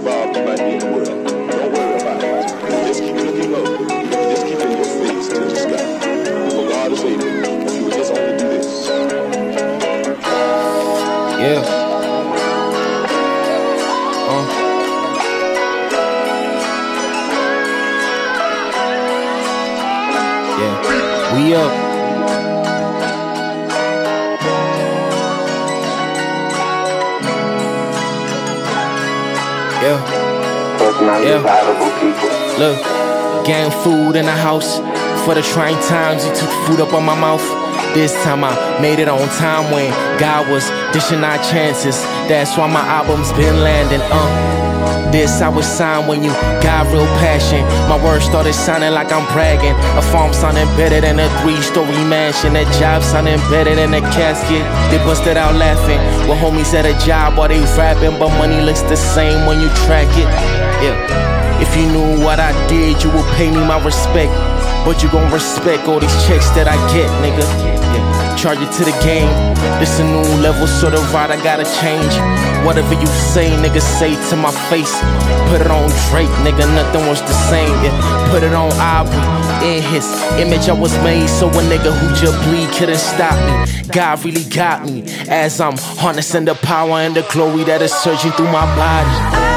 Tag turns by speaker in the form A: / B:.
A: involved you might be in the world. Don't worry about it. Just keep looking low. Just keep your face to the sky. For God is able. If you just only do this.
B: Yeah. Yeah. We up. Yeah. Look, gang food in the house. For the trying times, he took food up on my mouth. This time I made it on time when God was dishing our chances. That's why my album's been landing. This I was signed when you got real passion. My words started sounding like I'm bragging. A farm sounding better than a 3-story mansion. A job sounding better than a casket. They busted out laughing with homies at a job while they rapping, but money looks the same when you track it. Yeah. If you knew what I did, you would pay me my respect. But you gon' respect all these checks that I get, nigga. Yeah. Charge it to the game. This a new level, so the ride I gotta change. Whatever you say, nigga, say to my face. Put it on Drake, nigga, nothing was the same. Yeah. Put it on Aubrey, in his image I was made, so a nigga who just bleed couldn't stop me. God really got me as I'm harnessing the power and the glory that is surging through my body.